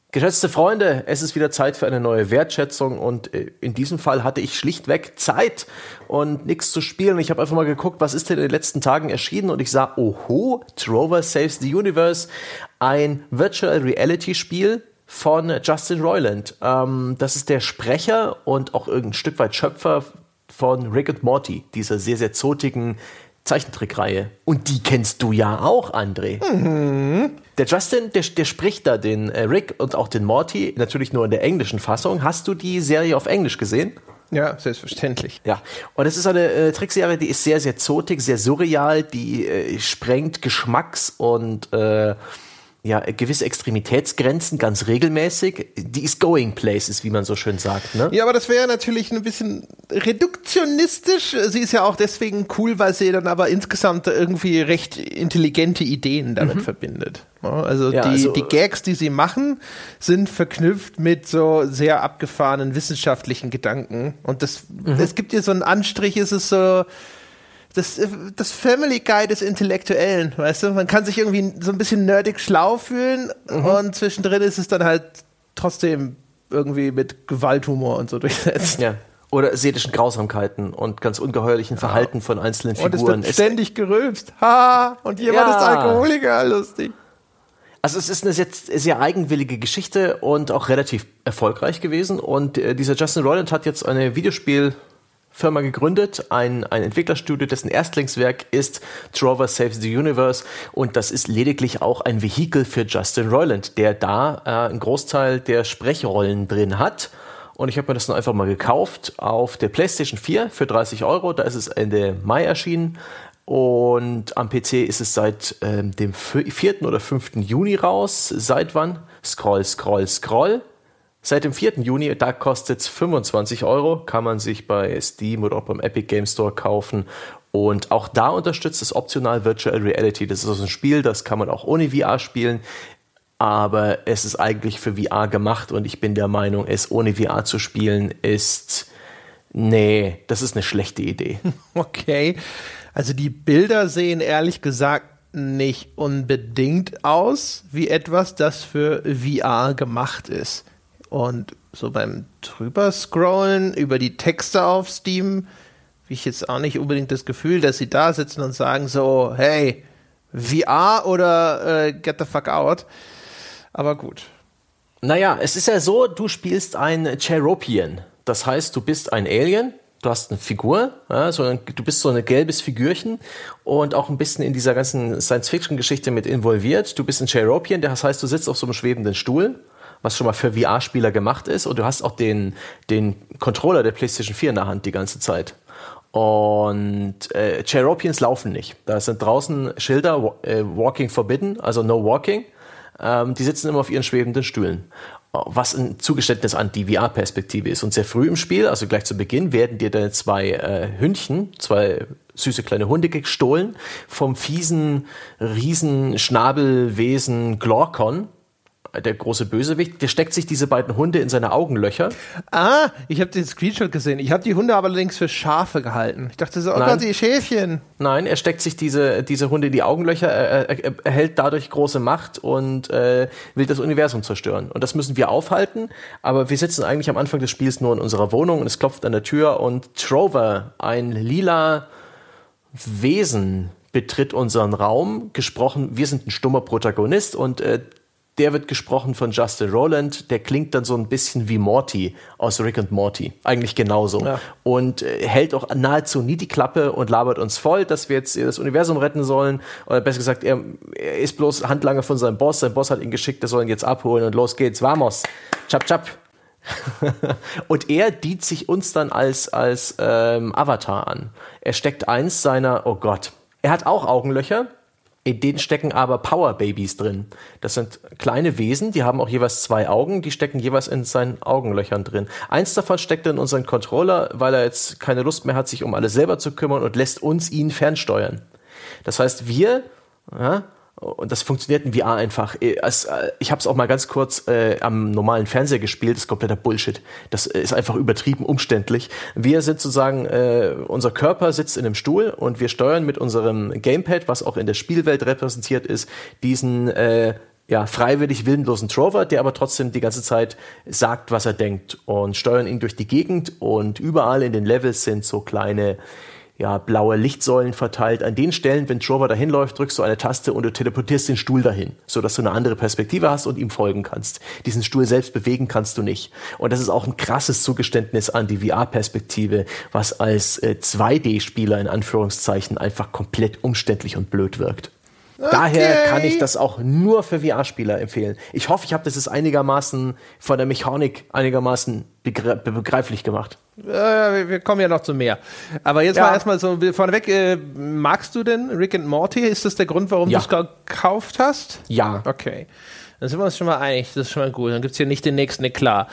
Geschätzte Freunde, es ist wieder Zeit für eine neue Wertschätzung und in diesem Fall hatte ich schlichtweg Zeit und nichts zu spielen. Ich habe einfach mal geguckt, was ist denn in den letzten Tagen erschienen und ich sah, oho, Trover Saves the Universe, ein Virtual Reality Spiel von Justin Roiland. Das ist der Sprecher und auch irgendein Stück weit Schöpfer von Rick and Morty, dieser sehr, sehr zotigen Zeichentrickreihe. Und die kennst du ja auch, André. Mhm. Der Justin, der spricht da den Rick und auch den Morty, natürlich nur in der englischen Fassung. Hast du die Serie auf Englisch gesehen? Ja, selbstverständlich. Ja, und es ist eine Trickserie, die ist sehr, sehr zotig, sehr surreal, die sprengt Geschmacks- und gewisse Extremitätsgrenzen ganz regelmäßig. Die ist going places, wie man so schön sagt, ne? Ja, aber das wäre natürlich ein bisschen reduktionistisch. Sie ist ja auch deswegen cool, weil sie dann aber insgesamt irgendwie recht intelligente Ideen damit verbindet. Also die Gags, die sie machen, sind verknüpft mit so sehr abgefahrenen wissenschaftlichen Gedanken. Und es gibt ihr so einen Anstrich, es ist so das Family Guy des Intellektuellen, weißt du? Man kann sich irgendwie so ein bisschen nerdig schlau fühlen und zwischendrin ist es dann halt trotzdem irgendwie mit Gewalthumor und so durchsetzt. Ja. Oder seelischen Grausamkeiten und ganz ungeheuerlichen Verhalten von einzelnen Figuren. Und es wird ständig gerülpst. Ha! Und jemand ist Alkoholiker, lustig. Also es ist eine sehr eigenwillige Geschichte und auch relativ erfolgreich gewesen. Und dieser Justin Roiland hat jetzt eine Videospielfirma gegründet, ein Entwicklerstudio, dessen Erstlingswerk ist Trover Saves the Universe. Und das ist lediglich auch ein Vehikel für Justin Roiland, der da einen Großteil der Sprechrollen drin hat. Und ich habe mir das dann einfach mal gekauft auf der PlayStation 4 für 30 €. Da ist es Ende Mai erschienen. Und am PC ist es seit dem 4. oder 5. Juni raus. Seit wann? Scroll. Seit dem 4. Juni, da kostet es 25 €. Kann man sich bei Steam oder auch beim Epic Game Store kaufen. Und auch da unterstützt es optional Virtual Reality. Das ist also ein Spiel, das kann man auch ohne VR spielen. Aber es ist eigentlich für VR gemacht und ich bin der Meinung, es ohne VR zu spielen das ist eine schlechte Idee. Okay, also die Bilder sehen ehrlich gesagt nicht unbedingt aus wie etwas, das für VR gemacht ist. Und so beim Drüberscrollen über die Texte auf Steam, habe ich jetzt auch nicht unbedingt das Gefühl, dass sie da sitzen und sagen so, hey, VR oder get the fuck out. Aber gut. Naja, es ist ja so, du spielst ein Cheropian. Das heißt, du bist ein Alien, du hast eine Figur, du bist so ein gelbes Figürchen und auch ein bisschen in dieser ganzen Science-Fiction-Geschichte mit involviert. Du bist ein Cheropian, das heißt, du sitzt auf so einem schwebenden Stuhl, was schon mal für VR-Spieler gemacht ist. Und du hast auch den Controller der PlayStation 4 in der Hand die ganze Zeit. Und Cheropians laufen nicht. Da sind draußen Schilder, Walking Forbidden, also No Walking. Die sitzen immer auf ihren schwebenden Stühlen. Was ein Zugeständnis an die VR-Perspektive ist. Und sehr früh im Spiel, also gleich zu Beginn, werden dir deine zwei süße kleine Hunde gestohlen vom fiesen Riesenschnabelwesen Glorkon. Der große Bösewicht, der steckt sich diese beiden Hunde in seine Augenlöcher. Ich habe den Screenshot gesehen. Ich habe die Hunde aber allerdings für Schafe gehalten. Ich dachte so, Gott, die Schäfchen. Nein, er steckt sich diese Hunde in die Augenlöcher, er erhält dadurch große Macht und will das Universum zerstören. Und das müssen wir aufhalten, aber wir sitzen eigentlich am Anfang des Spiels nur in unserer Wohnung und es klopft an der Tür und Trover, ein lila Wesen, betritt unseren Raum. Wir sind ein stummer Protagonist und der wird gesprochen von Justin Roiland, der klingt dann so ein bisschen wie Morty aus Rick and Morty, eigentlich genauso. Ja. Und hält auch nahezu nie die Klappe und labert uns voll, dass wir jetzt das Universum retten sollen. Oder besser gesagt, er ist bloß Handlanger von seinem Boss. Sein Boss hat ihn geschickt, der soll ihn jetzt abholen und los geht's, vamos, chap chap. Und er dient sich uns dann als Avatar an. Er steckt eins seiner, oh Gott, er hat auch Augenlöcher. In denen stecken aber Power Babies drin. Das sind kleine Wesen, die haben auch jeweils 2 Augen, die stecken jeweils in seinen Augenlöchern drin. Eins davon steckt in unseren Controller, weil er jetzt keine Lust mehr hat, sich um alles selber zu kümmern und lässt uns ihn fernsteuern. Das heißt, und das funktioniert in VR einfach. Ich habe es auch mal ganz kurz am normalen Fernseher gespielt, das ist kompletter Bullshit. Das ist einfach übertrieben umständlich. Wir sind sozusagen, unser Körper sitzt in einem Stuhl und wir steuern mit unserem Gamepad, was auch in der Spielwelt repräsentiert ist, diesen freiwillig willenlosen Trover, der aber trotzdem die ganze Zeit sagt, was er denkt, und steuern ihn durch die Gegend, und überall in den Levels sind so kleine blaue Lichtsäulen verteilt. An den Stellen, wenn Trover dahin läuft, drückst du eine Taste und du teleportierst den Stuhl dahin, sodass du eine andere Perspektive hast und ihm folgen kannst. Diesen Stuhl selbst bewegen kannst du nicht. Und das ist auch ein krasses Zugeständnis an die VR-Perspektive, was als 2D-Spieler in Anführungszeichen einfach komplett umständlich und blöd wirkt. Okay. Daher kann ich das auch nur für VR-Spieler empfehlen. Ich hoffe, ich habe das einigermaßen von der Mechanik einigermaßen begreiflich gemacht. Wir kommen ja noch zu mehr. Aber jetzt mal erstmal so vorneweg, magst du denn Rick and Morty? Ist das der Grund, warum du es gekauft hast? Ja. Okay. Dann sind wir uns schon mal einig, das ist schon mal gut. Dann gibt es hier nicht den nächsten Eklat.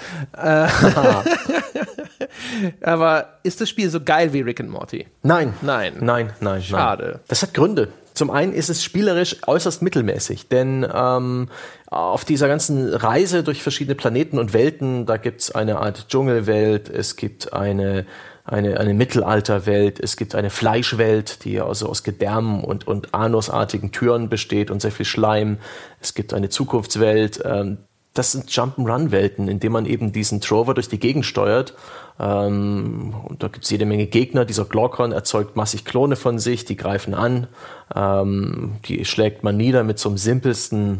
Aber ist das Spiel so geil wie Rick and Morty? Nein. Schade. Das hat Gründe. Zum einen ist es spielerisch äußerst mittelmäßig, denn auf dieser ganzen Reise durch verschiedene Planeten und Welten, da gibt es eine Art Dschungelwelt, es gibt eine Mittelalterwelt, es gibt eine Fleischwelt, die also aus Gedärmen und anusartigen Türen besteht und sehr viel Schleim. Es gibt eine Zukunftswelt. Das sind Jump'n'Run-Welten, in denen man eben diesen Trover durch die Gegend steuert. Und da gibt es jede Menge Gegner. Dieser Glorkon erzeugt massig Klone von sich, die greifen an. Die schlägt man nieder mit so einem simpelsten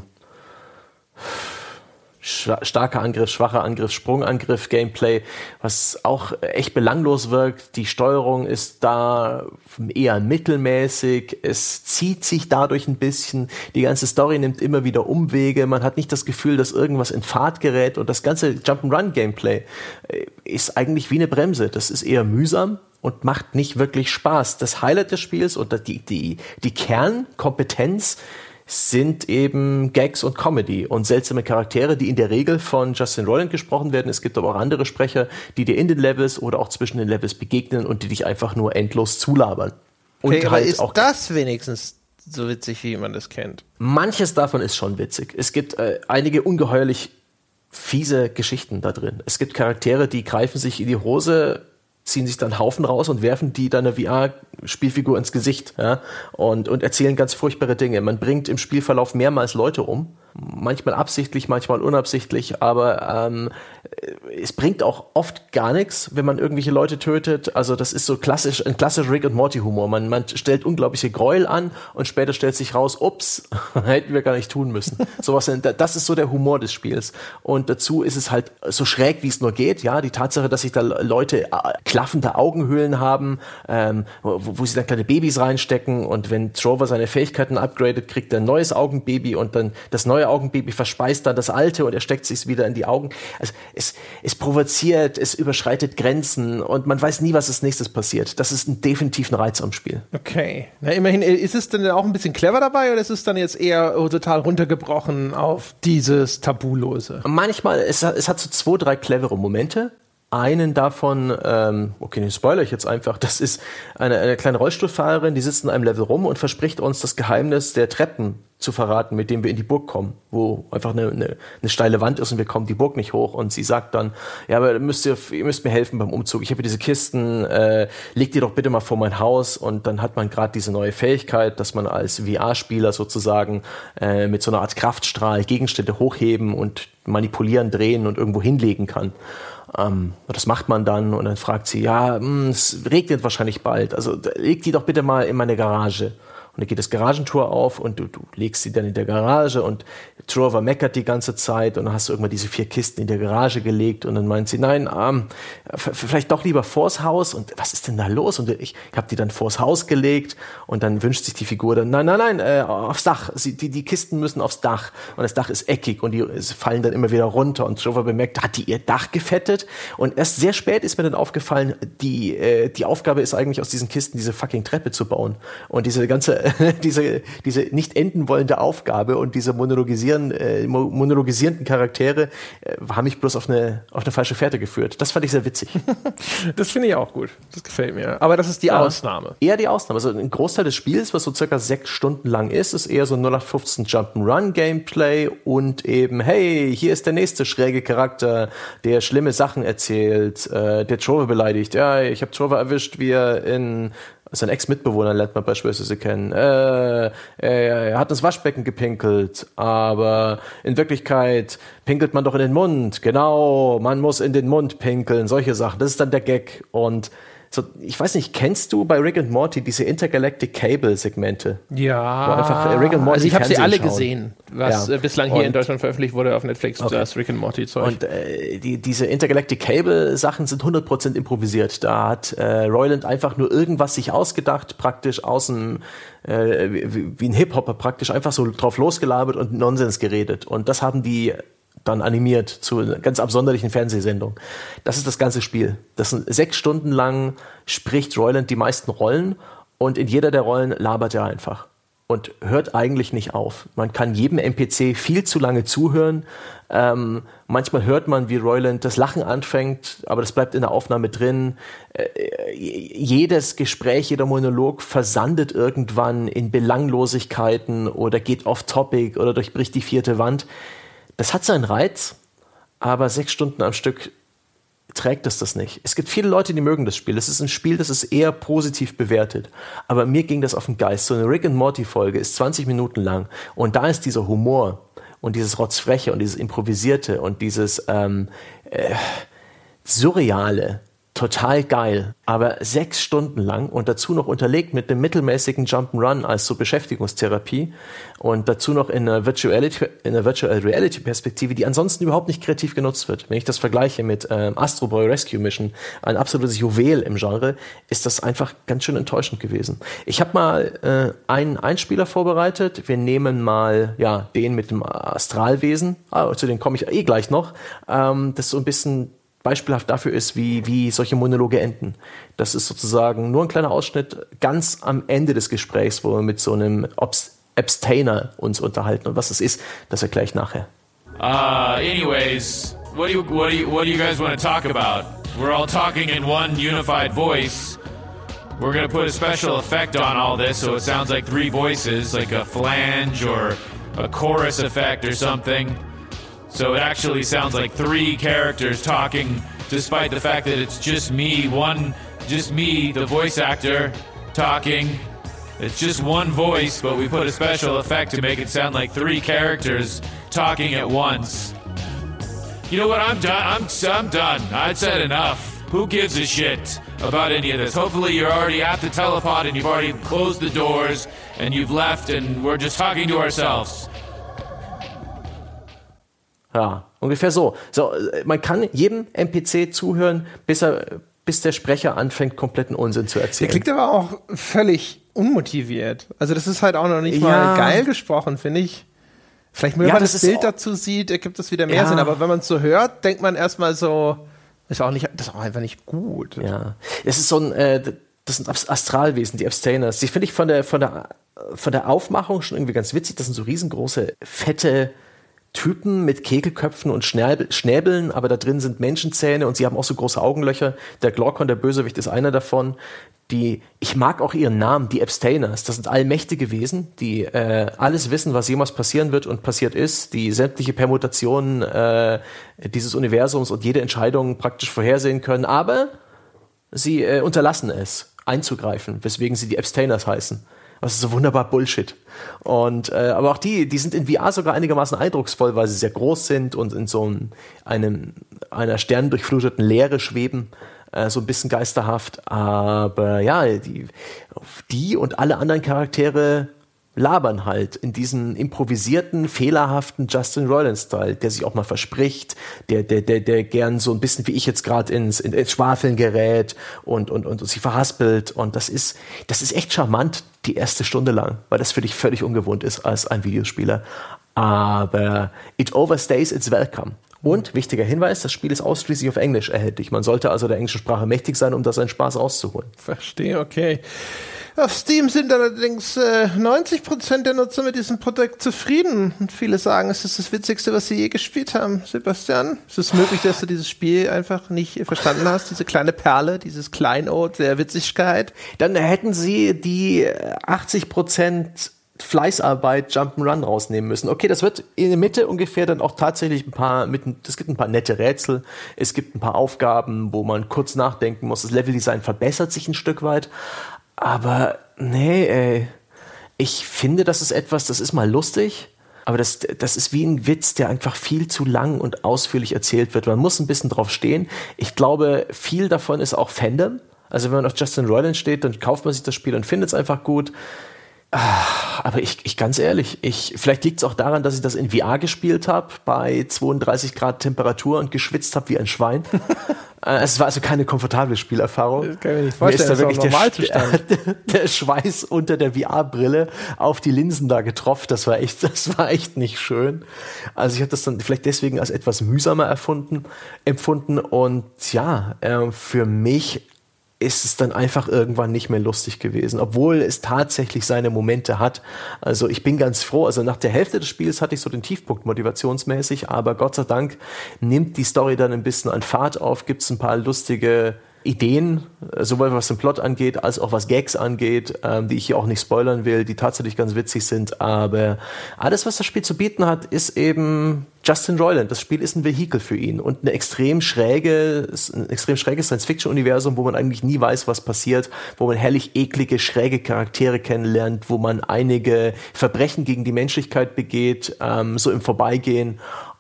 starker Angriff, schwacher Angriff, Sprungangriff, Gameplay, was auch echt belanglos wirkt. Die Steuerung ist da eher mittelmäßig, es zieht sich dadurch ein bisschen, die ganze Story nimmt immer wieder Umwege, man hat nicht das Gefühl, dass irgendwas in Fahrt gerät, und das ganze Jump'n'Run-Gameplay ist eigentlich wie eine Bremse. Das ist eher mühsam und macht nicht wirklich Spaß. Das Highlight des Spiels und die Kernkompetenz sind eben Gags und Comedy und seltsame Charaktere, die in der Regel von Justin Roiland gesprochen werden. Es gibt aber auch andere Sprecher, die dir in den Levels oder auch zwischen den Levels begegnen und die dich einfach nur endlos zulabern. Okay, und aber halt ist auch das wenigstens so witzig, wie man das kennt? Manches davon ist schon witzig. Es gibt einige ungeheuerlich fiese Geschichten da drin. Es gibt Charaktere, die greifen sich in die Hose, ziehen sich dann Haufen raus und werfen die dann einer VR-Spielfigur ins Gesicht, und erzählen ganz furchtbare Dinge. Man bringt im Spielverlauf mehrmals Leute um, manchmal absichtlich, manchmal unabsichtlich, aber es bringt auch oft gar nichts, wenn man irgendwelche Leute tötet. Also das ist so ein klassischer Rick and Morty Humor. Man stellt unglaubliche Gräuel an und später stellt sich raus, ups, hätten wir gar nicht tun müssen. Das ist so der Humor des Spiels. Und dazu ist es halt so schräg, wie es nur geht. Ja, die Tatsache, dass sich da Leute klaffende Augenhöhlen haben, wo sie dann kleine Babys reinstecken, und wenn Trover seine Fähigkeiten upgradet, kriegt er ein neues Augenbaby, und dann das neue Augenbaby verspeist dann das alte und er steckt sich wieder in die Augen. Also es provoziert, es überschreitet Grenzen und man weiß nie, was als nächstes passiert. Das ist definitiv ein Reiz am Spiel. Okay. Na, immerhin, ist es denn auch ein bisschen clever dabei, oder ist es dann jetzt eher total runtergebrochen auf dieses Tabulose? Manchmal, es hat so 2, 3 clevere Momente. Einen davon, okay, den spoilere ich jetzt einfach, das ist eine kleine Rollstuhlfahrerin, die sitzt in einem Level rum und verspricht uns das Geheimnis der Treppen zu verraten, mit dem wir in die Burg kommen, wo einfach eine steile Wand ist und wir kommen die Burg nicht hoch, und sie sagt dann, ja, aber ihr müsst mir helfen beim Umzug, ich habe diese Kisten, legt die doch bitte mal vor mein Haus, und dann hat man gerade diese neue Fähigkeit, dass man als VR-Spieler sozusagen mit so einer Art Kraftstrahl Gegenstände hochheben und manipulieren, drehen und irgendwo hinlegen kann. Das macht man dann, und dann fragt sie, es regnet wahrscheinlich bald, also leg die doch bitte mal in meine Garage. Und dann geht das Garagentor auf und du legst sie dann in der Garage, und Trover meckert die ganze Zeit, und dann hast du irgendwann diese 4 Kisten in der Garage gelegt, und dann meint sie, nein, vielleicht doch lieber vors Haus, und was ist denn da los? Und ich habe die dann vors Haus gelegt, und dann wünscht sich die Figur dann, nein, aufs Dach, die Kisten müssen aufs Dach, und das Dach ist eckig und die fallen dann immer wieder runter, und Trover bemerkt, hat die ihr Dach gefettet? Und erst sehr spät ist mir dann aufgefallen, die Aufgabe ist eigentlich, aus diesen Kisten diese fucking Treppe zu bauen, und diese ganze diese nicht enden wollende Aufgabe und diese monologisierenden Charaktere haben mich bloß auf eine falsche Fährte geführt. Das fand ich sehr witzig. Das finde ich auch gut. Das gefällt mir. Aber das ist die Ausnahme. Eher die Ausnahme. Also ein Großteil des Spiels, was so circa 6 Stunden lang ist eher so 0815 Jump'n'Run Gameplay und eben, hey, hier ist der nächste schräge Charakter, der schlimme Sachen erzählt, der Trover beleidigt. Ja, ich habe Trover erwischt, wie er in Sein Ex-Mitbewohner lernt man beispielsweise kennen. Er hat ins Waschbecken gepinkelt, aber in Wirklichkeit pinkelt man doch in den Mund. Genau, man muss in den Mund pinkeln, solche Sachen. Das ist dann der Gag. Und so, ich weiß nicht, kennst du bei Rick and Morty diese Intergalactic Cable Segmente? Ja. Wo einfach Rick and Morty also ich habe sie alle schauen. Gesehen, was bislang hier in Deutschland veröffentlicht wurde auf Netflix, das Rick and Morty Zeug. Und diese Intergalactic Cable Sachen sind 100% improvisiert. Da hat Roiland einfach nur irgendwas sich ausgedacht, praktisch aus dem wie ein Hip-Hopper praktisch einfach so drauf losgelabert und Nonsens geredet. Und das haben die dann animiert zu einer ganz absonderlichen Fernsehsendung. Das ist das ganze Spiel. Das sind 6 Stunden lang spricht Roiland die meisten Rollen und in jeder der Rollen labert er einfach und hört eigentlich nicht auf. Man kann jedem NPC viel zu lange zuhören. Manchmal hört man, wie Roiland das Lachen anfängt, aber das bleibt in der Aufnahme drin. Jedes Gespräch, jeder Monolog versandet irgendwann in Belanglosigkeiten oder geht off-topic oder durchbricht die 4. Wand. Das hat seinen Reiz, aber 6 Stunden am Stück trägt es das nicht. Es gibt viele Leute, die mögen das Spiel. Es ist ein Spiel, das ist eher positiv bewertet. Aber mir ging das auf den Geist. So eine Rick and Morty Folge ist 20 Minuten lang und da ist dieser Humor und dieses Rotzfreche und dieses Improvisierte und dieses Surreale total geil, aber 6 Stunden lang und dazu noch unterlegt mit einem mittelmäßigen Jump'n'Run als so Beschäftigungstherapie und dazu noch in einer Virtual Reality Perspektive, die ansonsten überhaupt nicht kreativ genutzt wird. Wenn ich das vergleiche mit Astro Boy Rescue Mission, ein absolutes Juwel im Genre, ist das einfach ganz schön enttäuschend gewesen. Ich habe mal einen Einspieler vorbereitet. Wir nehmen mal den mit dem Astralwesen. Zu dem komme ich gleich noch. Das ist so ein bisschen beispielhaft dafür ist, wie solche Monologe enden. Das ist sozusagen nur ein kleiner Ausschnitt ganz am Ende des Gesprächs, wo wir mit so einem Abstainer uns unterhalten. Und was das ist, das erkläre ich nachher. Anyways, what do you guys want to talk about? We're all talking in one unified voice. We're going to put a special effect on all this so it sounds like 3 voices, like a flange or a chorus effect or something. So it actually sounds like 3 characters talking, despite the fact that it's just me, the voice actor, talking. It's just one voice, but we put a special effect to make it sound like 3 characters talking at once. You know what? I'm done. I'm done. I've said enough. Who gives a shit about any of this? Hopefully you're already at the telepod and you've already closed the doors and you've left and we're just talking to ourselves. Ja, ungefähr so. Man kann jedem NPC zuhören, bis der Sprecher anfängt, kompletten Unsinn zu erzählen. Der klingt aber auch völlig unmotiviert. Also das ist halt auch noch nicht mal geil gesprochen, finde ich. Vielleicht, wenn man das Bild dazu sieht, ergibt das wieder mehr Sinn. Aber wenn man es so hört, denkt man erstmal so, das ist auch einfach nicht gut. Ja, es ist das sind Astralwesen, die Abstainers. Die finde ich von der Aufmachung schon irgendwie ganz witzig. Das sind so riesengroße, fette Typen mit Kegelköpfen und Schnäbeln, aber da drin sind Menschenzähne und sie haben auch so große Augenlöcher. Der Glorkon, der Bösewicht, ist einer davon. Ich mag auch ihren Namen, die Abstainers. Das sind allmächtige Wesen, die alles wissen, was jemals passieren wird und passiert ist, die sämtliche Permutationen dieses Universums und jede Entscheidung praktisch vorhersehen können, aber sie unterlassen es, einzugreifen, weswegen sie die Abstainers heißen. Das ist so wunderbar Bullshit. Und aber auch die sind in VR sogar einigermaßen eindrucksvoll, weil sie sehr groß sind und in so einer sternendurchfluteten Leere schweben, so ein bisschen geisterhaft. Aber ja, die und alle anderen Charaktere labern halt in diesem improvisierten, fehlerhaften Justin Roiland-Style, der sich auch mal verspricht, der gern so ein bisschen wie ich jetzt gerade ins Schwafeln gerät und sich verhaspelt. Und das ist echt charmant, die erste Stunde lang, weil das für dich völlig ungewohnt ist als ein Videospieler. Aber it overstays its welcome. Und, wichtiger Hinweis, das Spiel ist ausschließlich auf Englisch erhältlich. Man sollte also der englischen Sprache mächtig sein, um da seinen Spaß rauszuholen. Verstehe, okay. Auf Steam sind allerdings 90% der Nutzer mit diesem Produkt zufrieden. Und viele sagen, es ist das Witzigste, was sie je gespielt haben. Sebastian, ist es möglich, dass du dieses Spiel einfach nicht verstanden hast? Diese kleine Perle, dieses Kleinod der Witzigkeit? Dann hätten sie die 80% Fleißarbeit Jump'n'Run rausnehmen müssen. Okay, das wird in der Mitte ungefähr dann auch tatsächlich es gibt ein paar nette Rätsel, es gibt ein paar Aufgaben, wo man kurz nachdenken muss. Das Leveldesign verbessert sich ein Stück weit, Aber nee, ey. Ich finde, das ist etwas, das ist mal lustig, aber das ist wie ein Witz, der einfach viel zu lang und ausführlich erzählt wird. Man muss ein bisschen drauf stehen. Ich glaube, viel davon ist auch Fandom. Also wenn man auf Justin Roiland steht, dann kauft man sich das Spiel und findet es einfach gut. Aber ich ganz ehrlich, vielleicht liegt es auch daran, dass ich das in VR gespielt habe, bei 32 Grad Temperatur und geschwitzt habe wie ein Schwein. Es war also keine komfortable Spielerfahrung. Das kann ich mir nicht vorstellen, das ist wirklich der Schweiß unter der VR-Brille auf die Linsen da getropft. Das war echt nicht schön. Also ich habe das dann vielleicht deswegen als etwas mühsamer empfunden und ja, für mich ist es dann einfach irgendwann nicht mehr lustig gewesen, obwohl es tatsächlich seine Momente hat. Also ich bin ganz froh, also nach der Hälfte des Spiels hatte ich so den Tiefpunkt motivationsmäßig, aber Gott sei Dank nimmt die Story dann ein bisschen an Fahrt auf, gibt es ein paar lustige Ideen, sowohl was den Plot angeht, als auch was Gags angeht, die ich hier auch nicht spoilern will, die tatsächlich ganz witzig sind, aber alles, was das Spiel zu bieten hat, ist eben Justin Roiland. Das Spiel ist ein Vehikel für ihn und ein extrem schräges Science-Fiction-Universum, wo man eigentlich nie weiß, was passiert, wo man herrlich eklige, schräge Charaktere kennenlernt, wo man einige Verbrechen gegen die Menschlichkeit begeht, so im Vorbeigehen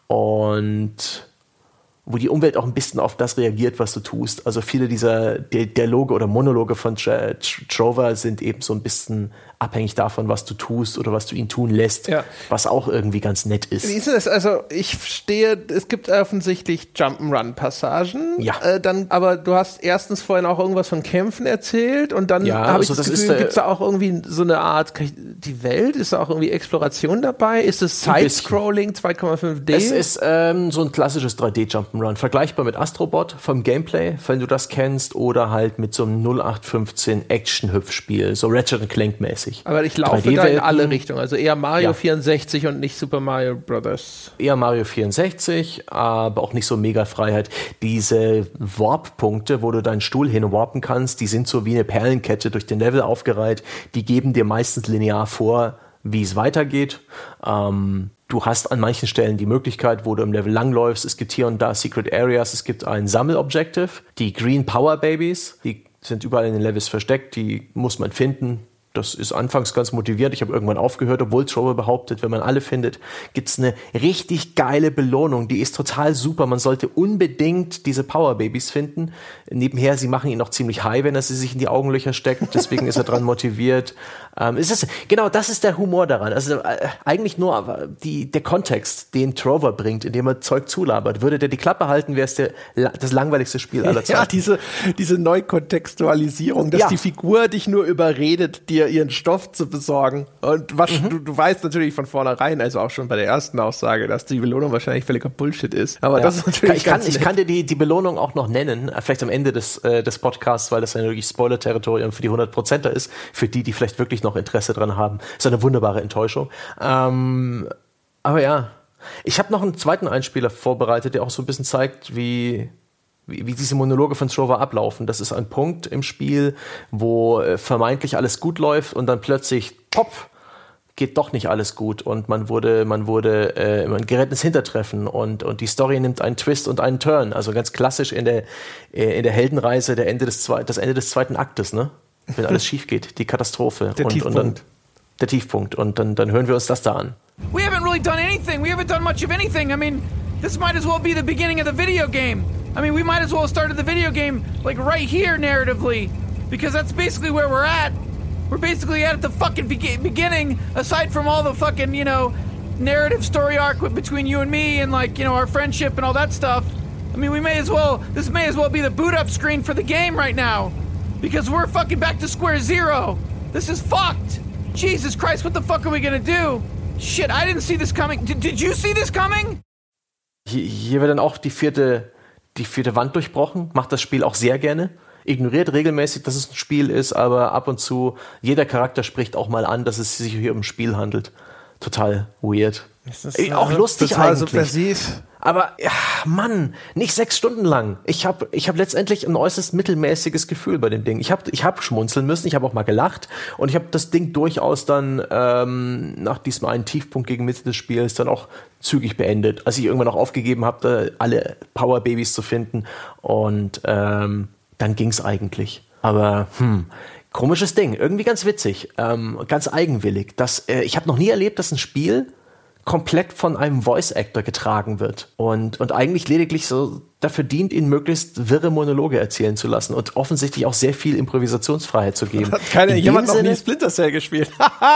und wo die Umwelt auch ein bisschen auf das reagiert, was du tust. Also viele dieser Dialoge oder Monologe von Trover sind eben so ein bisschen abhängig davon, was du tust oder was du ihn tun lässt, was auch irgendwie ganz nett ist. Wie ist das? Also ich verstehe, es gibt offensichtlich Jump'n'Run-Passagen, aber du hast erstens vorhin auch irgendwas von Kämpfen erzählt und dann habe ich das Gefühl, gibt es da auch irgendwie so eine Art, die Welt, ist da auch irgendwie Exploration dabei? Ist es Side-Scrolling, 2,5D? Es ist so ein klassisches 3D-Jump'n'Run, vergleichbar mit Astrobot vom Gameplay, wenn du das kennst, oder halt mit so einem 0815 Action-Hüpfspiel, so Ratchet & Clank-mäßig. Aber ich laufe da in alle Richtungen, also eher Mario 64 und nicht Super Mario Brothers. Eher Mario 64, aber auch nicht so mega Freiheit. Diese Warp-Punkte, wo du deinen Stuhl hinwarpen kannst, die sind so wie eine Perlenkette durch den Level aufgereiht. Die geben dir meistens linear vor, wie es weitergeht. Du hast an manchen Stellen die Möglichkeit, wo du im Level langläufst, es gibt hier und da Secret Areas, es gibt ein Sammelobjective, die Green Power Babies, die sind überall in den Levels versteckt, die muss man finden. Das ist anfangs ganz motiviert. Ich habe irgendwann aufgehört, obwohl Trover behauptet, wenn man alle findet, gibt es eine richtig geile Belohnung. Die ist total super. Man sollte unbedingt diese Power Babies finden. Nebenher, sie machen ihn auch ziemlich high, wenn er sie sich in die Augenlöcher steckt. Deswegen ist er dran motiviert. Genau, das ist der Humor daran. Also eigentlich nur der Kontext, den Trover bringt, indem er Zeug zulabert. Würde der die Klappe halten, wäre es das langweiligste Spiel aller Zeiten. Ja, diese Neukontextualisierung, dass die Figur dich nur überredet, dir ihren Stoff zu besorgen. Und was du weißt natürlich von vornherein, also auch schon bei der ersten Aussage, dass die Belohnung wahrscheinlich völliger Bullshit ist. Aber das ist natürlich ich kann dir die Belohnung auch noch nennen, vielleicht am Ende des Podcasts, weil das ja wirklich Spoiler-Territorium für die 100%er ist, für die vielleicht wirklich noch Interesse dran haben. Ist eine wunderbare Enttäuschung. Aber ja, ich habe noch einen zweiten Einspieler vorbereitet, der auch so ein bisschen zeigt, wie diese Monologe von Trover ablaufen. Das ist ein Punkt im Spiel, wo vermeintlich alles gut läuft und dann plötzlich, pop, geht doch nicht alles gut und man gerät ins Hintertreffen und die Story nimmt einen Twist und einen Turn. Also ganz klassisch in der Heldenreise das Ende des zweiten Aktes, ne? Wenn alles schief geht, die Katastrophe. Der Tiefpunkt. Und dann hören wir uns das da an. We haven't really done anything. We haven't done much of anything. I mean, this might as well be the beginning of the video game. I mean, we might as well have started the video game, like, right here narratively. Because that's basically where we're at. We're basically at the fucking beginning, aside from all the fucking, narrative story arc between you and me and, like, our friendship and all that stuff. I mean, this may as well be the boot up screen for the game right now. Because we're fucking back to square zero. This is fucked. Jesus Christ, what the fuck are we gonna do? Shit, I didn't see this coming. Did you see this coming? Hier wird dann auch die vierte Wand durchbrochen. Macht das Spiel auch sehr gerne. Ignoriert regelmäßig, dass es ein Spiel ist, aber ab und zu, jeder Charakter spricht auch mal an, dass es sich hier um ein Spiel handelt. Total weird. Auch lustig total eigentlich. Subversiv. Aber, ja, Mann, nicht 6 Stunden lang. Ich hab letztendlich ein äußerst mittelmäßiges Gefühl bei dem Ding. Ich hab schmunzeln müssen, ich habe auch mal gelacht und ich habe das Ding durchaus dann nach diesem einen Tiefpunkt gegen Mitte des Spiels dann auch zügig beendet, als ich irgendwann auch aufgegeben habe, alle Power Babys zu finden und dann ging's eigentlich. Aber Komisches Ding, irgendwie ganz witzig, ganz eigenwillig. Ich habe noch nie erlebt, dass ein Spiel komplett von einem Voice-Actor getragen wird und eigentlich lediglich so dafür dient, ihn möglichst wirre Monologe erzählen zu lassen und offensichtlich auch sehr viel Improvisationsfreiheit zu geben. Hat jemand noch nie Splinter Cell gespielt?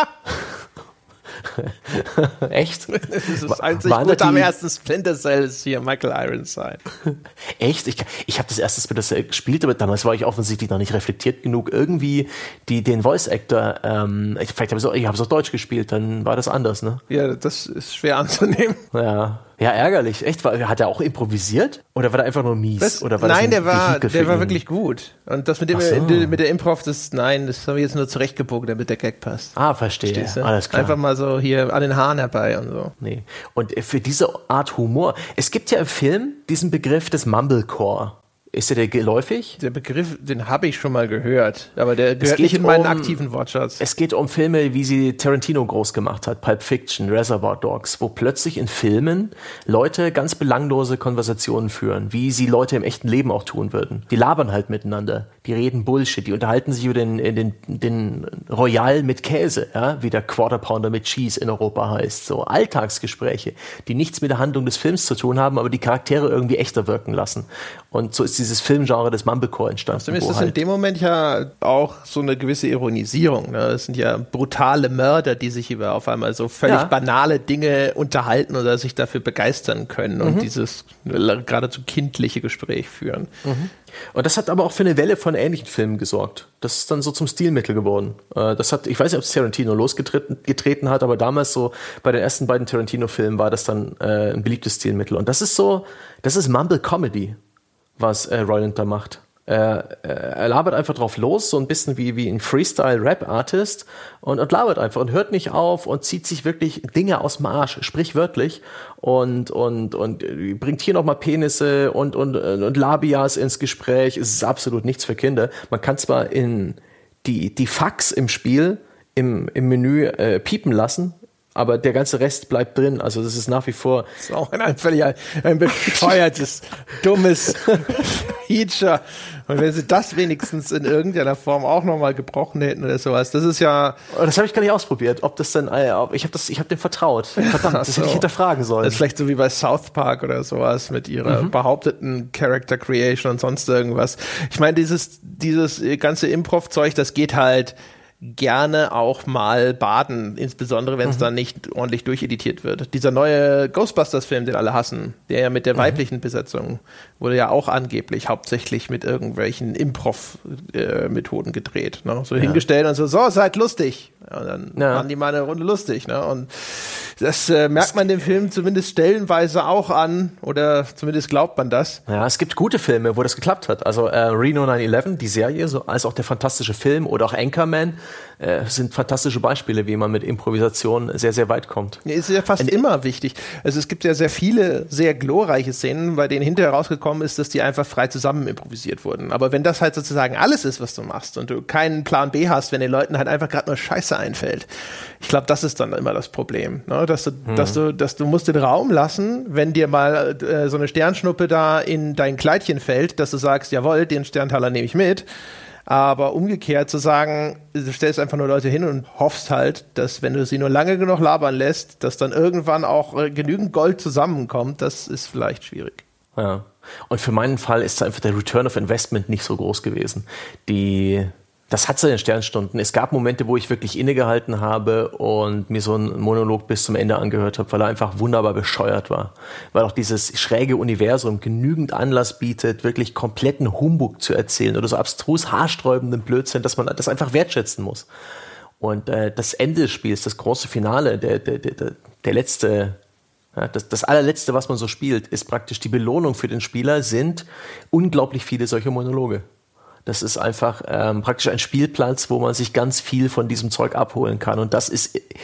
Echt? Das ist das einzig Gute am ersten Splinter Cell ist hier Michael Ironside. Echt? Ich habe das erste Splinter Cell gespielt, aber damals war ich offensichtlich noch nicht reflektiert genug. Irgendwie den Voice-Actor, vielleicht habe ich es auf Deutsch gespielt, dann war das anders, ne? Ja, das ist schwer anzunehmen. Ja, ärgerlich. Echt? Hat er auch improvisiert? Oder war der einfach nur mies? Nein, der war wirklich gut. Und das mit der Improv, das haben wir jetzt nur zurechtgebogen, damit der Gag passt. Ah, verstehe. Alles klar. Einfach mal so hier an den Haaren herbei und so. Nee. Und für diese Art Humor, es gibt ja im Film diesen Begriff des Mumblecore. Ist der geläufig? Der Begriff, den habe ich schon mal gehört, aber der gehört nicht in meinen aktiven Wortschatz. Es geht um Filme, wie sie Tarantino groß gemacht hat, Pulp Fiction, Reservoir Dogs, wo plötzlich in Filmen Leute ganz belanglose Konversationen führen, wie sie Leute im echten Leben auch tun würden. Die labern halt miteinander, die reden Bullshit, die unterhalten sich über den Royal mit Käse, ja, wie der Quarter Pounder mit Cheese in Europa heißt. So Alltagsgespräche, die nichts mit der Handlung des Films zu tun haben, aber die Charaktere irgendwie echter wirken lassen. Und so ist dieses Filmgenre des Mumblecore entstanden. Außerdem ist das in dem Moment ja auch so eine gewisse Ironisierung. Ne? Das sind ja brutale Mörder, die sich über auf einmal so völlig banale Dinge unterhalten oder sich dafür begeistern können und dieses geradezu kindliche Gespräch führen. Und das hat aber auch für eine Welle von ähnlichen Filmen gesorgt. Das ist dann so zum Stilmittel geworden. Ich weiß nicht, ob es Tarantino losgetreten hat, aber damals so bei den ersten beiden Tarantino-Filmen war das dann ein beliebtes Stilmittel. Und das ist Mumble Comedy, was Roiland da macht. Er labert einfach drauf los, so ein bisschen wie ein Freestyle-Rap-Artist und labert einfach und hört nicht auf und zieht sich wirklich Dinge aus dem Arsch, sprichwörtlich und bringt hier nochmal Penisse und Labias ins Gespräch. Es ist absolut nichts für Kinder. Man kann zwar in die Fax im Spiel im Menü piepen lassen, aber der ganze Rest bleibt drin. Also das ist nach wie vor... Das ist auch ein bescheuertes, dummes Feature. Und wenn sie das wenigstens in irgendeiner Form auch nochmal gebrochen hätten oder sowas, das ist ja... Das habe ich gar nicht ausprobiert, ob das denn... Ich habe dem vertraut. Verdammt, das hätte ich hinterfragen sollen. Das ist vielleicht so wie bei South Park oder sowas mit ihrer behaupteten Character Creation und sonst irgendwas. Ich meine, dieses ganze Improv-Zeug, das geht halt gerne auch mal baden, insbesondere wenn es dann nicht ordentlich durcheditiert wird. Dieser neue Ghostbusters-Film, den alle hassen, der ja mit der weiblichen Besetzung wurde ja auch angeblich hauptsächlich mit irgendwelchen Improv-Methoden gedreht. Ne? So hingestellt und so, seid lustig. Und dann waren die mal eine Runde lustig. Ne? Und das merkt man dem Film zumindest stellenweise auch an, oder zumindest glaubt man das. Ja, es gibt gute Filme, wo das geklappt hat. Also Reno 9/11, die Serie, so, als auch der fantastische Film oder auch Anchorman, sind fantastische Beispiele, wie man mit Improvisation sehr, sehr weit kommt. Ja, ist ja fast immer wichtig. Also es gibt ja sehr viele, sehr glorreiche Szenen, bei denen hinterher rausgekommen ist, dass die einfach frei zusammen improvisiert wurden. Aber wenn das halt sozusagen alles ist, was du machst und du keinen Plan B hast, wenn den Leuten halt einfach gerade nur Scheiße einfällt, ich glaube, das ist dann immer das Problem, ne? Dass du musst den Raum lassen, wenn dir mal so eine Sternschnuppe da in dein Kleidchen fällt, dass du sagst, jawohl, den Sterntaler nehme ich mit. Aber umgekehrt zu sagen, du stellst einfach nur Leute hin und hoffst halt, dass wenn du sie nur lange genug labern lässt, dass dann irgendwann auch genügend Gold zusammenkommt, das ist vielleicht schwierig. Ja. Und für meinen Fall ist einfach der Return of Investment nicht so groß gewesen. Das hat seine Sternstunden. Es gab Momente, wo ich wirklich innegehalten habe und mir so einen Monolog bis zum Ende angehört habe, weil er einfach wunderbar bescheuert war. Weil auch dieses schräge Universum genügend Anlass bietet, wirklich kompletten Humbug zu erzählen oder so abstrus haarsträubenden Blödsinn, dass man das einfach wertschätzen muss. Und das Ende des Spiels, das große Finale, der letzte... Ja, das allerletzte, was man so spielt, ist praktisch die Belohnung für den Spieler, sind unglaublich viele solche Monologe. Das ist einfach praktisch ein Spielplatz, wo man sich ganz viel von diesem Zeug abholen kann. Und da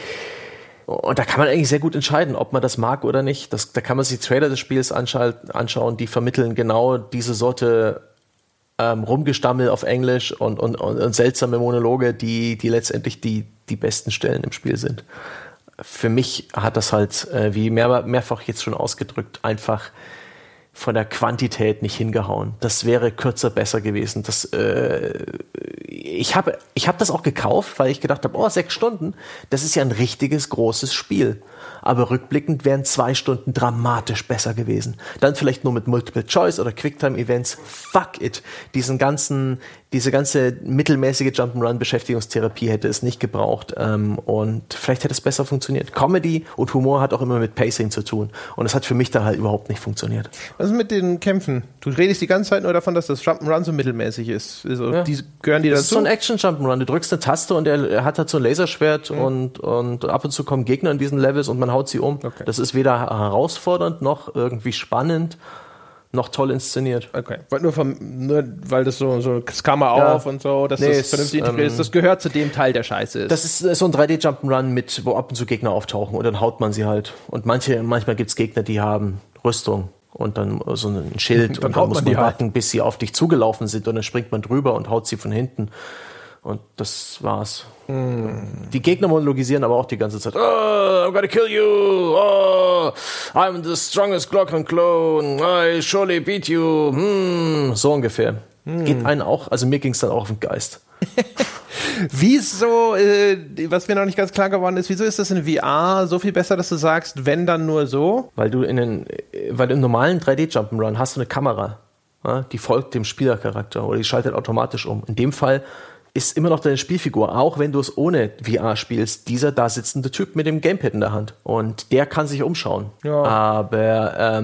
kann man eigentlich sehr gut entscheiden, ob man das mag oder nicht. Da kann man sich Trailer des Spiels anschauen, die vermitteln genau diese Sorte Rumgestammel auf Englisch und seltsame Monologe, die letztendlich die besten Stellen im Spiel sind. Für mich hat das halt, wie mehrfach jetzt schon ausgedrückt, einfach von der Quantität nicht hingehauen. Das wäre kürzer besser gewesen. ich hab das auch gekauft, weil ich gedacht habe, 6 Stunden, das ist ja ein richtiges, großes Spiel. Aber rückblickend wären 2 Stunden dramatisch besser gewesen. Dann vielleicht nur mit Multiple-Choice oder Quicktime-Events. Fuck it. Diese ganze mittelmäßige Jump'n'Run-Beschäftigungstherapie hätte es nicht gebraucht. Und vielleicht hätte es besser funktioniert. Comedy und Humor hat auch immer mit Pacing zu tun. Und es hat für mich dann halt überhaupt nicht funktioniert. Was ist mit den Kämpfen? Du redest die ganze Zeit nur davon, dass das Jump'n'Run so mittelmäßig ist. Also, gehören die dazu? Das ist so ein Action-Jump'n'Run. Du drückst eine Taste und er hat halt so ein Laserschwert und ab und zu kommen Gegner in diesen Levels und man haut sie um. Okay. Das ist weder herausfordernd noch irgendwie spannend, noch toll inszeniert. Okay. Nur weil das so das Kamera auf und so, dass das vernünftig integriert ist. Das gehört zu dem Teil, der scheiße ist. Das ist so ein 3D-Jump'n'Run wo ab und zu Gegner auftauchen und dann haut man sie halt. Und manchmal gibt es Gegner, die haben Rüstung und dann so ein Schild und dann muss man warten, bis sie auf dich zugelaufen sind und dann springt man drüber und haut sie von hinten. Und das war's. Die Gegner monologisieren aber auch die ganze Zeit. Oh, I'm gonna kill you. Oh, I'm the strongest Glockon clone. I surely beat you. So ungefähr. Geht einen auch, also mir ging's dann auch auf den Geist. Wieso, was mir noch nicht ganz klar geworden ist, wieso ist das in VR so viel besser, dass du sagst, wenn dann nur so? Weil du im normalen 3D-Jump'n'Run hast du eine Kamera, die folgt dem Spielercharakter oder die schaltet automatisch um. In dem Fall ist immer noch deine Spielfigur, auch wenn du es ohne VR spielst, dieser da sitzende Typ mit dem Gamepad in der Hand. Und der kann sich umschauen. Ja. Aber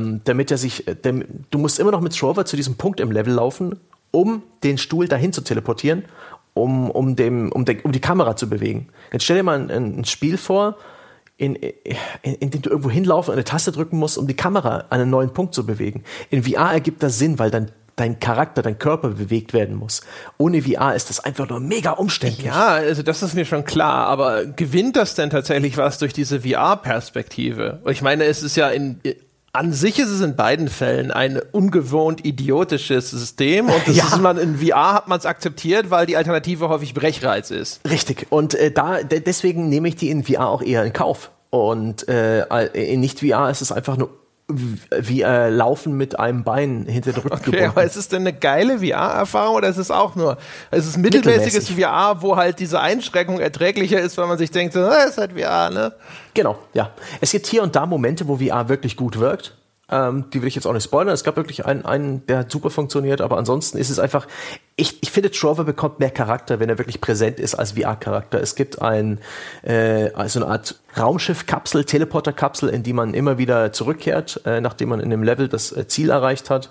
du musst immer noch mit Trover zu diesem Punkt im Level laufen, um den Stuhl dahin zu teleportieren, um die Kamera zu bewegen. Jetzt stell dir mal ein Spiel vor, in dem du irgendwo hinlaufen und eine Taste drücken musst, um die Kamera an einen neuen Punkt zu bewegen. In VR ergibt das Sinn, weil dann dein Charakter, dein Körper bewegt werden muss. Ohne VR ist das einfach nur mega umständlich. Ja, also das ist mir schon klar, aber gewinnt das denn tatsächlich was durch diese VR-Perspektive? Ich meine, es ist ja an sich ist es in beiden Fällen ein ungewohnt idiotisches System und das ist in VR hat man es akzeptiert, weil die Alternative häufig Brechreiz ist. Richtig. Und deswegen nehme ich die in VR auch eher in Kauf. Und in Nicht-VR ist es einfach nur wie Laufen mit einem Bein hinter den Rücken gebunden. Aber ist es denn eine geile VR-Erfahrung oder ist es auch nur, es ist mittelmäßiges VR, wo halt diese Einschränkung erträglicher ist, weil man sich denkt, ist halt VR, ne? Genau, ja. Es gibt hier und da Momente, wo VR wirklich gut wirkt. Die will ich jetzt auch nicht spoilern. Es gab wirklich einen, der hat super funktioniert, aber ansonsten ist es einfach, ich finde, Trover bekommt mehr Charakter, wenn er wirklich präsent ist als VR-Charakter. Es gibt so eine Art Raumschiff-Kapsel, Teleporter-Kapsel, in die man immer wieder zurückkehrt, nachdem man in dem Level das Ziel erreicht hat.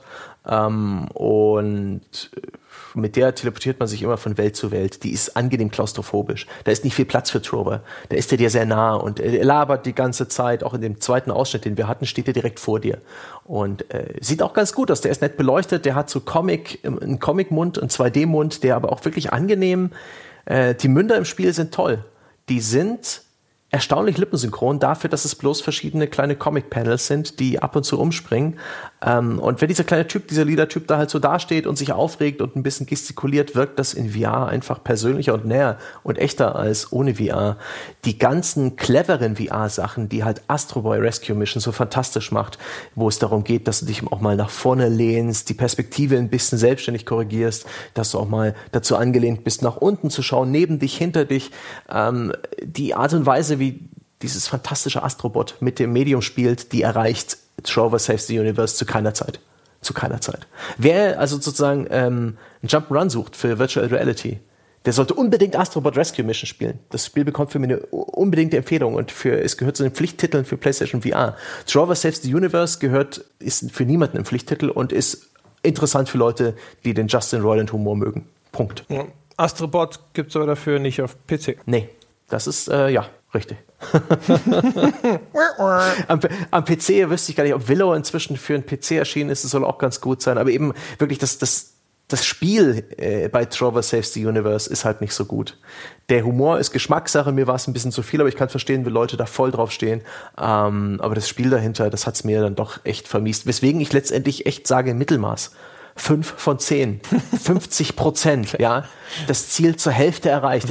Und mit der teleportiert man sich immer von Welt zu Welt. Die ist angenehm klaustrophobisch. Da ist nicht viel Platz für Trover. Da ist er dir sehr nah und er labert die ganze Zeit. Auch in dem zweiten Ausschnitt, den wir hatten, steht er direkt vor dir. Und sieht auch ganz gut aus. Der ist nett beleuchtet. Der hat so einen Comic-Mund, einen 2D-Mund, der aber auch wirklich angenehm. Die Münder im Spiel sind toll. Die sind erstaunlich lippensynchron dafür, dass es bloß verschiedene kleine Comic-Panels sind, die ab und zu umspringen. Und wenn dieser kleine Typ, dieser Leader-Typ da halt so dasteht und sich aufregt und ein bisschen gestikuliert, wirkt das in VR einfach persönlicher und näher und echter als ohne VR. Die ganzen cleveren VR-Sachen, die halt Astro Boy Rescue Mission so fantastisch macht, wo es darum geht, dass du dich auch mal nach vorne lehnst, die Perspektive ein bisschen selbstständig korrigierst, dass du auch mal dazu angelehnt bist, nach unten zu schauen, neben dich, hinter dich. Die Art und Weise, wie dieses fantastische Astrobot mit dem Medium spielt, die erreicht Trover Saves the Universe zu keiner Zeit. Zu keiner Zeit. Wer also sozusagen einen Jump'n'Run sucht für Virtual Reality, der sollte unbedingt Astrobot Rescue Mission spielen. Das Spiel bekommt für mich eine unbedingte Empfehlung und es gehört zu den Pflichttiteln für PlayStation VR. Trover Saves the Universe ist für niemanden ein Pflichttitel und ist interessant für Leute, die den Justin Roiland Humor mögen. Punkt. Ja. Astrobot gibt es aber dafür nicht auf PC. Nee, das ist, richtig. am PC wüsste ich gar nicht, ob Willow inzwischen für einen PC erschienen ist. Es soll auch ganz gut sein. Aber eben wirklich das Spiel bei Trover Saves the Universe ist halt nicht so gut. Der Humor ist Geschmackssache. Mir war es ein bisschen zu viel, aber ich kann verstehen, wie Leute da voll drauf stehen. Aber das Spiel dahinter, das hat es mir dann doch echt vermiest. Weswegen ich letztendlich echt sage Mittelmaß. 5 von 10. 50%, ja. Das Ziel zur Hälfte erreicht.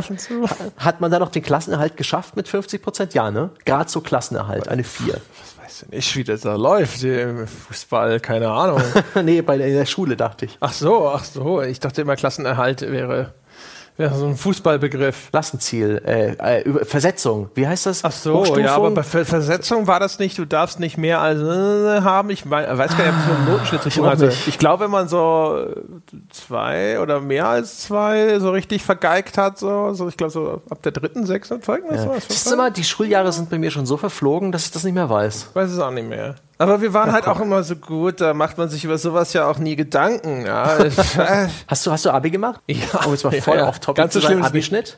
Hat man da noch den Klassenerhalt geschafft mit 50%? Ja, ne? Gerade so Klassenerhalt, eine 4. Was weiß weiß nicht, wie das da läuft im Fußball, keine Ahnung. Nee, in der Schule dachte ich. Ach so. Ich dachte immer, Klassenerhalt wäre so ein Fußballbegriff. Klassenziel, Versetzung, wie heißt das? Ach so, ja, aber bei Versetzung war das nicht, du darfst nicht mehr als haben. Ich weiß gar nicht, ob es mit dem Notenschnitt zu tun hatte. Ich glaube, wenn man so 2 oder mehr als 2 so richtig vergeigt hat, so ich glaube so ab der 3., 6. Zeugnis. Ja. Siehst du mal, die Schuljahre sind bei mir schon so verflogen, dass ich das nicht mehr weiß. Ich weiß es auch nicht mehr. Aber wir waren halt auch immer so gut, da macht man sich über sowas ja auch nie Gedanken. Ja. Hast du Abi gemacht? Ja. Um jetzt mal voll auf Top ganz so schlimm. Abi-Schnitt?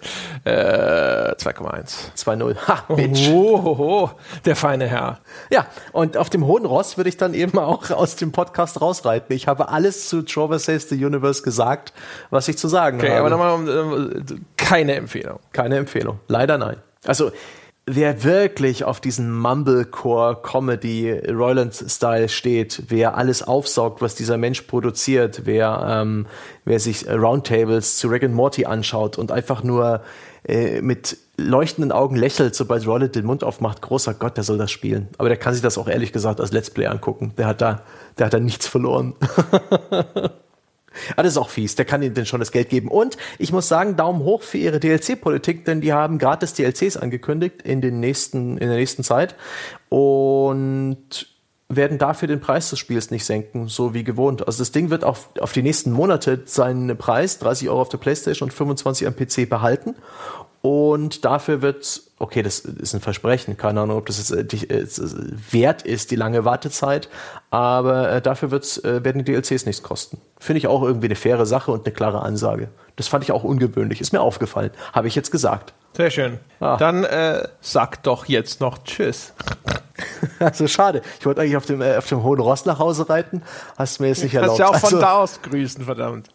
2,1. 2,0. Ha, Bitch. Der feine Herr. Ja, und auf dem hohen Ross würde ich dann eben auch aus dem Podcast rausreiten. Ich habe alles zu Trover Saves the Universe gesagt, was ich zu sagen habe. Okay, aber nochmal keine Empfehlung. Keine Empfehlung. Leider nein. Also, wer wirklich auf diesen Mumblecore-Comedy Roiland-Style steht, wer alles aufsaugt, was dieser Mensch produziert, wer sich Roundtables zu Rick and Morty anschaut und einfach nur mit leuchtenden Augen lächelt, sobald Roiland den Mund aufmacht, großer Gott, der soll das spielen. Aber der kann sich das auch ehrlich gesagt als Let's Play angucken. Der hat da nichts verloren. Aber das ist auch fies, der kann ihnen denn schon das Geld geben. Und ich muss sagen, Daumen hoch für ihre DLC-Politik, denn die haben gratis DLCs angekündigt in der nächsten Zeit und werden dafür den Preis des Spiels nicht senken, so wie gewohnt. Also das Ding wird auf die nächsten Monate seinen Preis, 30 € auf der PlayStation und 25 am PC behalten. Und dafür wird, okay, das ist ein Versprechen, keine Ahnung, ob das wert ist, die lange Wartezeit, aber dafür werden die DLCs nichts kosten. Finde ich auch irgendwie eine faire Sache und eine klare Ansage. Das fand ich auch ungewöhnlich, ist mir aufgefallen, habe ich jetzt gesagt. Sehr schön. Dann sag doch jetzt noch Tschüss. Also schade, ich wollte eigentlich auf dem hohen Ross nach Hause reiten, hast mir jetzt nicht erlaubt. Kannst ja auch von da aus grüßen, verdammt.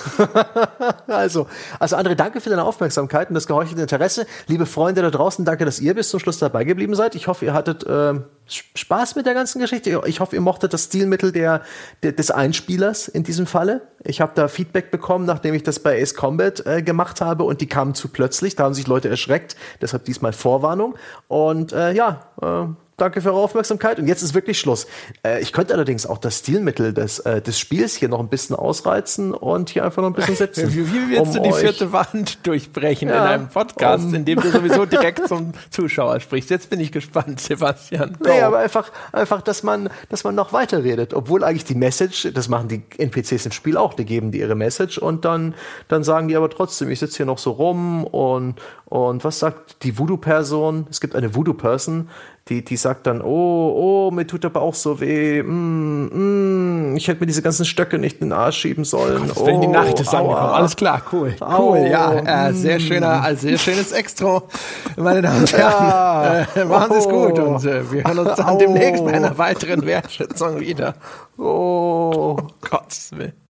Also André, danke für deine Aufmerksamkeit und das geheuchelte Interesse. Liebe Freunde da draußen, danke, dass ihr bis zum Schluss dabei geblieben seid. Ich hoffe, ihr hattet Spaß mit der ganzen Geschichte. Ich hoffe, ihr mochtet das Stilmittel des Einspielers in diesem Falle. Ich habe da Feedback bekommen, nachdem ich das bei Ace Combat gemacht habe und die kamen zu plötzlich. Da haben sich Leute erschreckt. Deshalb diesmal Vorwarnung. Und danke für eure Aufmerksamkeit. Und jetzt ist wirklich Schluss. Ich könnte allerdings auch das Stilmittel des Spiels hier noch ein bisschen ausreizen und hier einfach noch ein bisschen setzen. Wie willst du die 4. Wand durchbrechen in einem Podcast, in dem du sowieso direkt zum Zuschauer sprichst? Jetzt bin ich gespannt, Sebastian. Nee, aber einfach, dass man noch weiterredet. Obwohl eigentlich die Message, das machen die NPCs im Spiel auch, die geben dir ihre Message und dann sagen die aber trotzdem, ich sitze hier noch so rum und was sagt die Voodoo-Person? Es gibt eine Voodoo-Person, die sagt dann, oh, mir tut aber auch so weh, ich hätte mir diese ganzen Stöcke nicht in den Arsch schieben sollen. Wenn die Nachricht ist angekommen. Alles klar, cool, ja, sehr schönes Extra, meine Damen und Herren. Machen Sie es gut und wir hören uns dann demnächst bei einer weiteren Wertschätzung wieder. Oh, Gottes Willen.